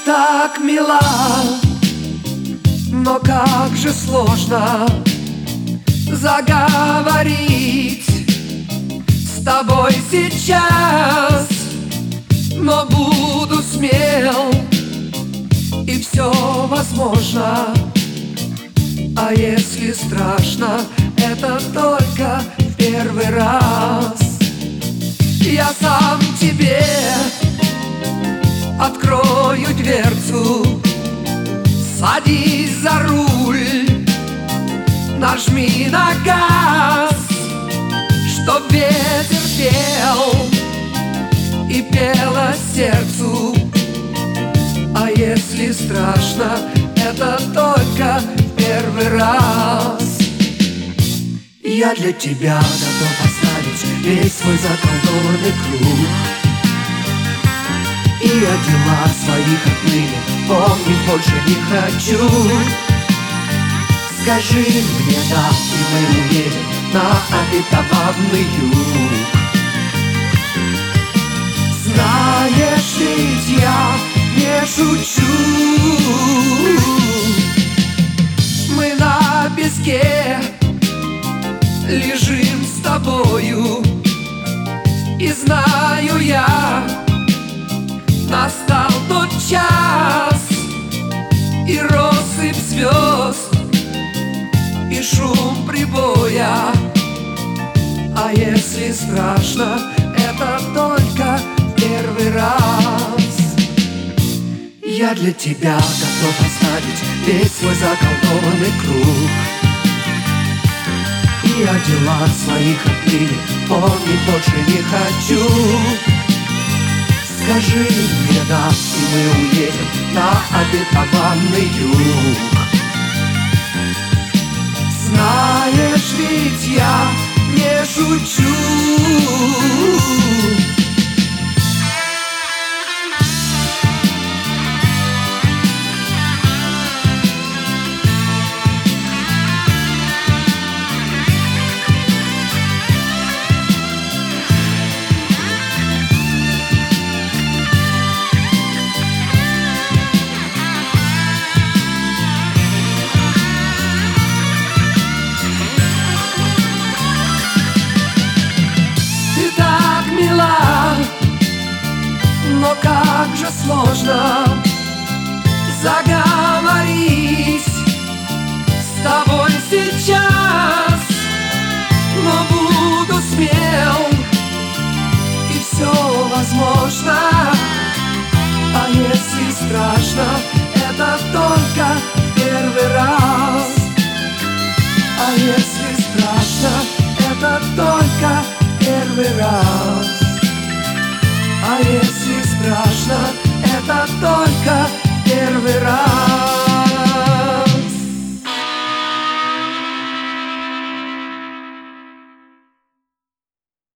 так мила, но как же сложно заговорить с тобой сейчас. Но буду смел, и все возможно. А если страшно, это только в первый раз. Я сам тебе открою дверцу, садись за руль, нажми на газ, чтоб ветер пел и пело сердцу. А если страшно, это только в первый раз. Я для тебя готов оставить весь свой заколдованный круг, и о делах своих отныне помнить больше не хочу. Скажи мне да, и мы уедем на обетованный юг. Знаешь, ведь я не шучу. Мы на песке лежим с тобою, и знаю я, настал тот час, и россыпь звезд, и шум прибоя. А если страшно, это только в первый раз. Я для тебя готов оставить весь свой заколдованный круг, и о делах своих отныне помнить больше не хочу. Скажи мне да, и мы уедем на обетованный юг. Знаешь, ведь я не шучу. Но как же сложно